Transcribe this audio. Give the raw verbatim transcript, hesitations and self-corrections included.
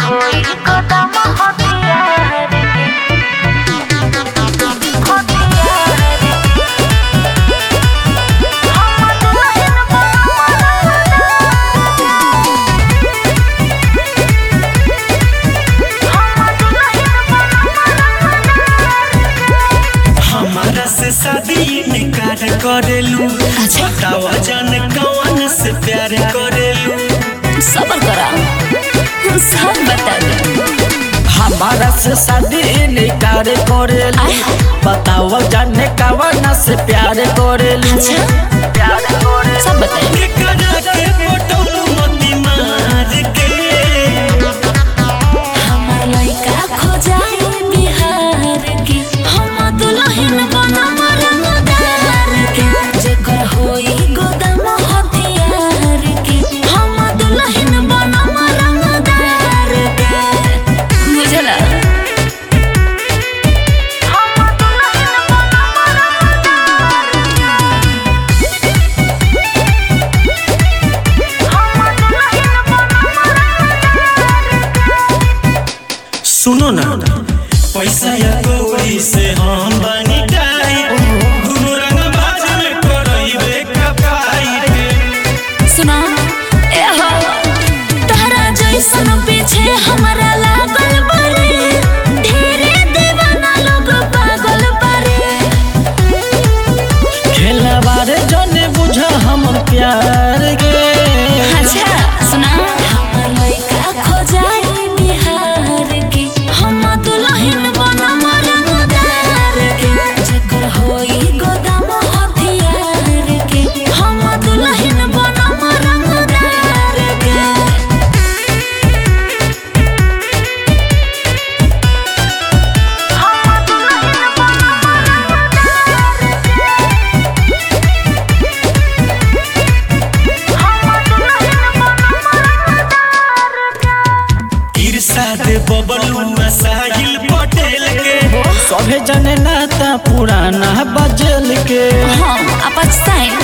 होई कदम हथियार के हथियार के हम दुल्हन हमारा से शादी निकार करेलू। अच्छा। बतावा जान कौन से प्यार करेलू। सबर करा सब बता दे। हमारा से शादी निकार करेलू। बताओ जाने कौन से प्यार करेलू। अच्छा। प्यार करेलू सब बताइए। के करा के पटौलू मती मार के हमार लइका खो जाए बिहार के हम दुल्हन बनम रंगदार के जेकर होई गोदाम हथियार के हम दुल्हन बनम रंगदार के बुझला। सुनो ना पैसा या कौड़ी से हम बनी टाइट। दुनू रंग बाज में करइबे कपाई। सुना ए हो तारा जैसन पीछे हमरा लागल बारे ढेरे दीवाना लोग पागल बारे। खेला बारे जाने बुझा हमर प्यार के। अच्छा सुना हमर लइका खो जाए बिहार के हम दुल्हन बनम रंगदार के जेकर होई गोदाम हथियार के हम दुल्हन बनम रंगदार के। इरशाद बबलू साहिल पटेल के सभे जने नाता पुराना बजल के। हाँ आप पछताएं